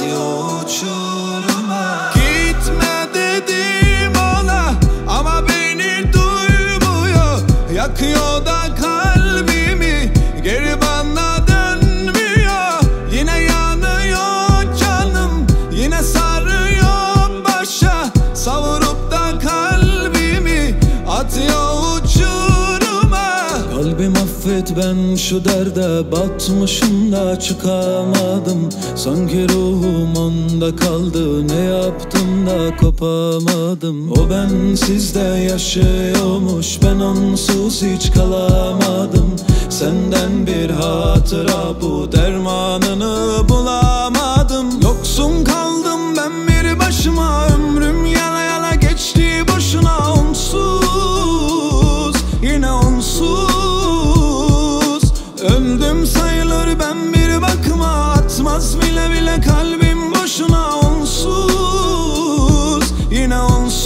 atıyor uçuruma. Gitme dedim ona ama beni duymuyor. Yakıyor da kalbimi, geri bana dönmüyor. Yine yanıyor canım, yine sarıyor başa. Savurup da kalbimi atıyor uçuruma. Kalbim affet, ben şu derde batmışım da çıkamadım. Sanki ruhum onda kaldı, ne yaptım da kopamadım. O bensizde yaşıyormuş, ben onsuz hiç kalamadım. Senden bir hatıra bu, dermanını bulamadım. Yoksun kaldım ben bir başıma, ömrüm yana yana geçti boşuna. Onsuz, yine onsuz öldüm sayılır ben bir bakıma. Atmaz bile bile kalbim boşuna. Onsuz, yine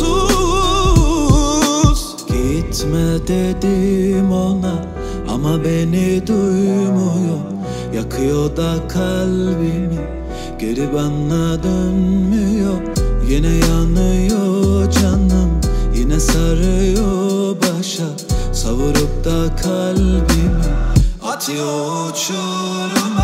onsuz. Gitme dedim ona ama beni duymuyor. Yakıyor da kalbimi, geri bana dönmüyor. Yine yanıyor canım, yine sarıyor başa. Savurup da kalbimi atıyor uçuruma.